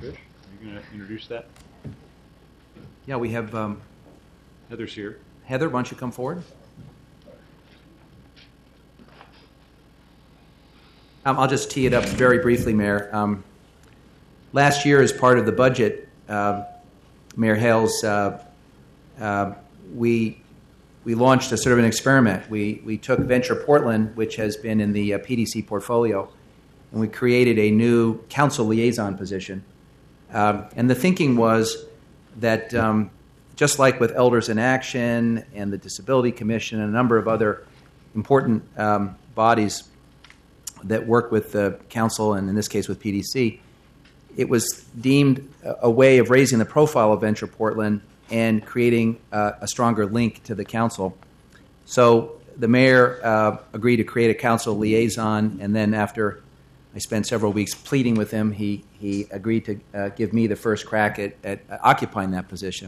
Fish, are you going to introduce that? Yeah, we have Heather's here. Heather, why don't you come forward? I'll just tee it up very briefly, Mayor. Last year, as part of the budget, Mayor Hales, we launched a sort of an experiment. We took Venture Portland, which has been in the PDC portfolio, and we created a new council liaison position. And the thinking was that just like with Elders in Action and the Disability Commission and a number of other important bodies that work with the council, and in this case with PDC, it was deemed a way of raising the profile of Venture Portland and creating a stronger link to the council. So the mayor agreed to create a council liaison, and then after I spent several weeks pleading with him, he agreed to give me the first crack at occupying that position.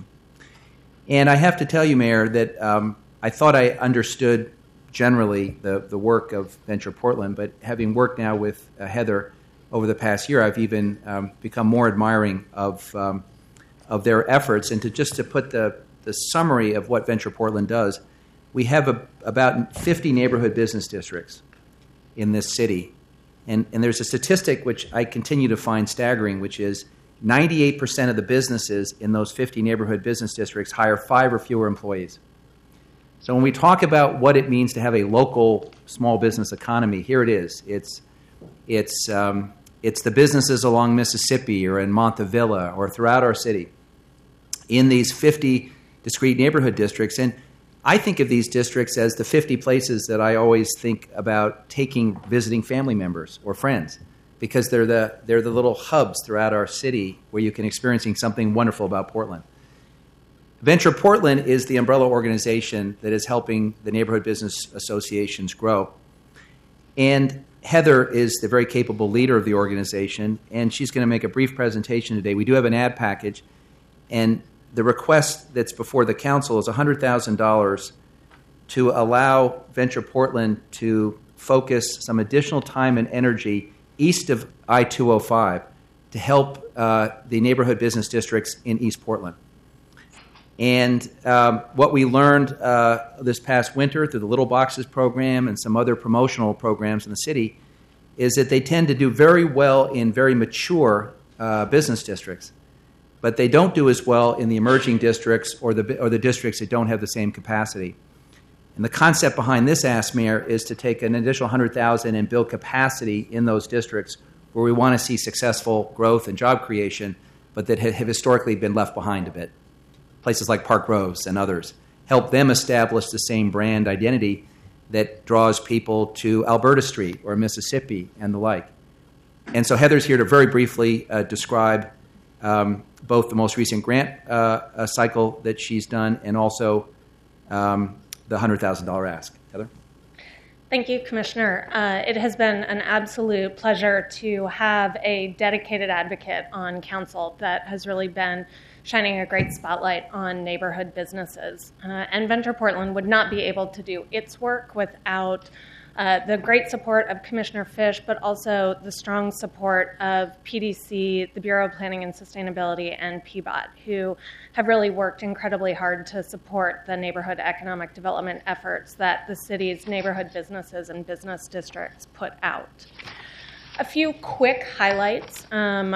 And I have to tell you, Mayor, that I thought I understood generally the work of Venture Portland, but having worked now with Heather over the past year, I've even become more admiring of their efforts. And to put the summary of what Venture Portland does, we have about 50 neighborhood business districts in this city. And there's a statistic which I continue to find staggering, which is 98% of the businesses in those 50 neighborhood business districts hire 5 or fewer employees. So when we talk about what it means to have a local small business economy, here it is. It's the businesses along Mississippi or in Montevilla or throughout our city in these 50 discrete neighborhood districts. And I think of these districts as the 50 places that I always think about visiting family members or friends, because they're the little hubs throughout our city where you can experience something wonderful about Portland. Venture Portland is the umbrella organization that is helping the neighborhood business associations grow. And Heather is the very capable leader of the organization, and she's going to make a brief presentation today. We do have an ad package, and the request that's before the council is $100,000 to allow Venture Portland to focus some additional time and energy east of I-205 to help the neighborhood business districts in East Portland. And what we learned this past winter through the Little Boxes program and some other promotional programs in the city is that they tend to do very well in very mature business districts, but they don't do as well in the emerging districts or the districts that don't have the same capacity. And the concept behind this ask, Mayor, is to take an additional $100,000 and build capacity in those districts where we want to see successful growth and job creation, but that have historically been left behind a bit. Places like Park Rose and others, help them establish the same brand identity that draws people to Alberta Street or Mississippi and the like. And so Heather's here to very briefly describe both the most recent grant cycle that she's done and also the $100,000 ask. Heather? Thank you, Commissioner. It has been an absolute pleasure to have a dedicated advocate on council that has really been shining a great spotlight on neighborhood businesses. And Venture Portland would not be able to do its work without the great support of Commissioner Fish, but also the strong support of PDC, the Bureau of Planning and Sustainability, and PBOT, who have really worked incredibly hard to support the neighborhood economic development efforts that the city's neighborhood businesses and business districts put out. A few quick highlights.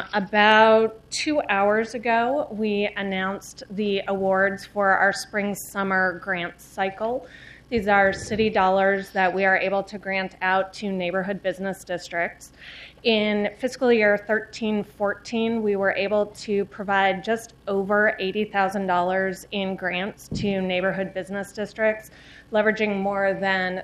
About 2 hours ago, we announced the awards for our spring-summer grant cycle. These are city dollars that we are able to grant out to neighborhood business districts. In fiscal year 13-14, we were able to provide just over $80,000 in grants to neighborhood business districts, leveraging more than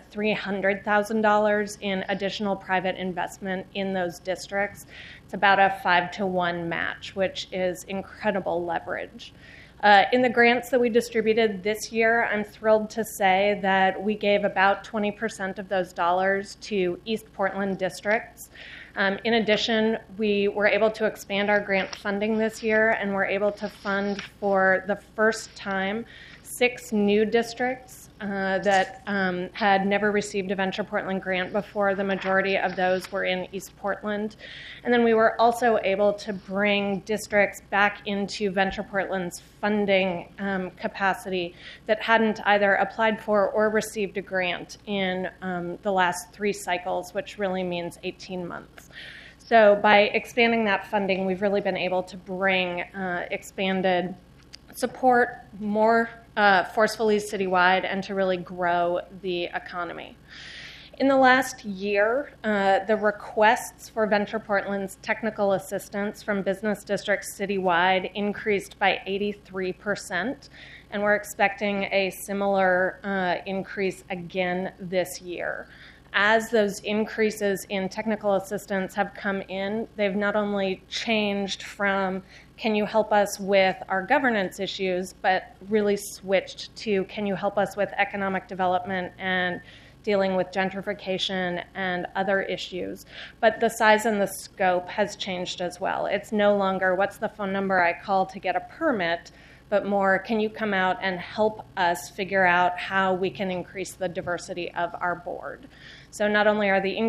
$300,000 in additional private investment in those districts. It's about a 5-to-1 match, which is incredible leverage. In the grants that we distributed this year, I'm thrilled to say that we gave about 20% of those dollars to East Portland districts. In addition, we were able to expand our grant funding this year, and we're able to fund for the first time 6 new districts that had never received a Venture Portland grant before. The majority of those were in East Portland. And then we were also able to bring districts back into Venture Portland's funding capacity that hadn't either applied for or received a grant in the last 3 cycles, which really means 18 months. So by expanding that funding, we've really been able to bring expanded support more forcefully citywide and to really grow the economy. In the last year, the requests for Venture Portland's technical assistance from business districts citywide increased by 83%, and we're expecting a similar increase again this year. As those increases in technical assistance have come in, they've not only changed from can you help us with our governance issues, but really switched to can you help us with economic development and dealing with gentrification and other issues. But the size and the scope has changed as well. It's no longer what's the phone number I call to get a permit, but more, can you come out and help us figure out how we can increase the diversity of our board? So not only are the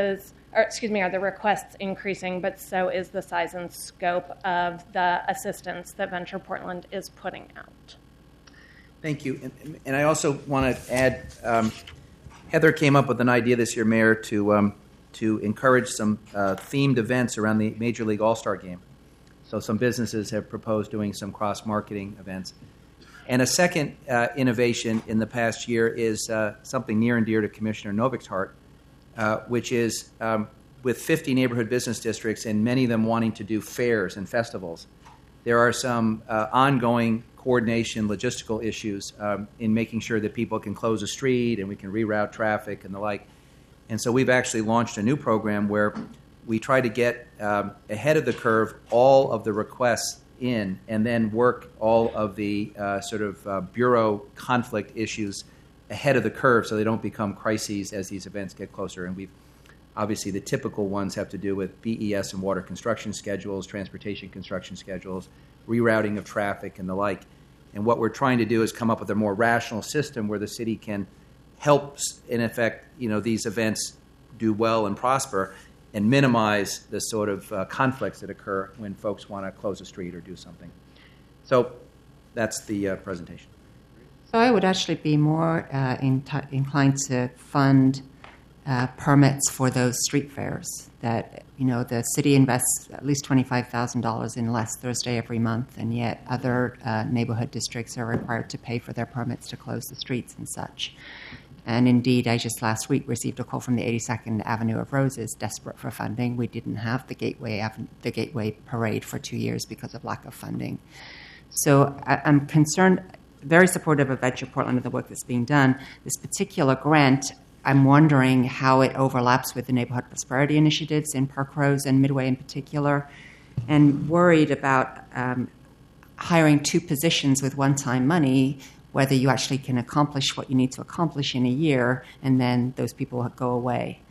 requests increasing, but so is the size and scope of the assistance that Venture Portland is putting out. Thank you. And I also want to add, Heather came up with an idea this year, Mayor, to encourage some themed events around the Major League All-Star Game. So some businesses have proposed doing some cross-marketing events. And a second innovation in the past year is something near and dear to Commissioner Novik's heart, which is with 50 neighborhood business districts and many of them wanting to do fairs and festivals, there are some ongoing coordination logistical issues in making sure that people can close a street and we can reroute traffic and the like. And so we've actually launched a new program where we try to get ahead of the curve all of the requests in and then work all of the bureau conflict issues ahead of the curve so they don't become crises as these events get closer. And we've obviously the typical ones have to do with BES and water construction schedules, transportation construction schedules, rerouting of traffic and the like. And what we're trying to do is come up with a more rational system where the city can help, in effect, these events do well and prosper and minimize the sort of conflicts that occur when folks want to close a street or do something. So that's the presentation. So I would actually be more inclined to fund permits for those street fairs that, the city invests at least $25,000 in Last Thursday every month, and yet other neighborhood districts are required to pay for their permits to close the streets and such. And indeed, I just last week received a call from the 82nd Avenue of Roses, desperate for funding. We didn't have the Gateway Parade for 2 years because of lack of funding. So I'm concerned, very supportive of Venture Portland and the work that's being done. This particular grant, I'm wondering how it overlaps with the neighborhood prosperity initiatives in Park Rose and Midway in particular, and worried about hiring 2 positions with one-time money, whether you actually can accomplish what you need to accomplish in a year, and then those people go away.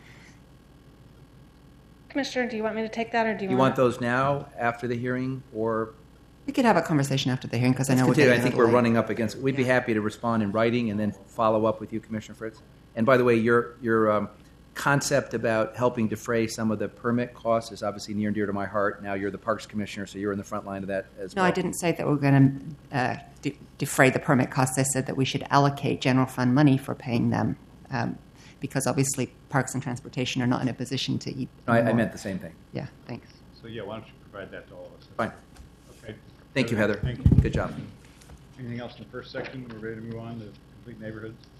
Commissioner, do you want me to take that, or do you want those now after the hearing, or? We could have a conversation after the hearing because I know we're getting I think we're running up against it. We'd be happy to respond in writing and then follow up with you, Commissioner Fritz. And by the way, your concept about helping defray some of the permit costs is obviously near and dear to my heart. Now you're the Parks Commissioner, so you're in the front line of that as well. No, I didn't say that we're going to defray the permit costs. I said that we should allocate general fund money for paying them because obviously Parks and Transportation are not in a position to eat. I meant the same thing. Yeah, thanks. So why don't you provide that to all of us? Fine. Okay. Thank you, Heather. Thank you. Good job. Anything else in the first section? We're ready to move on to complete neighborhoods.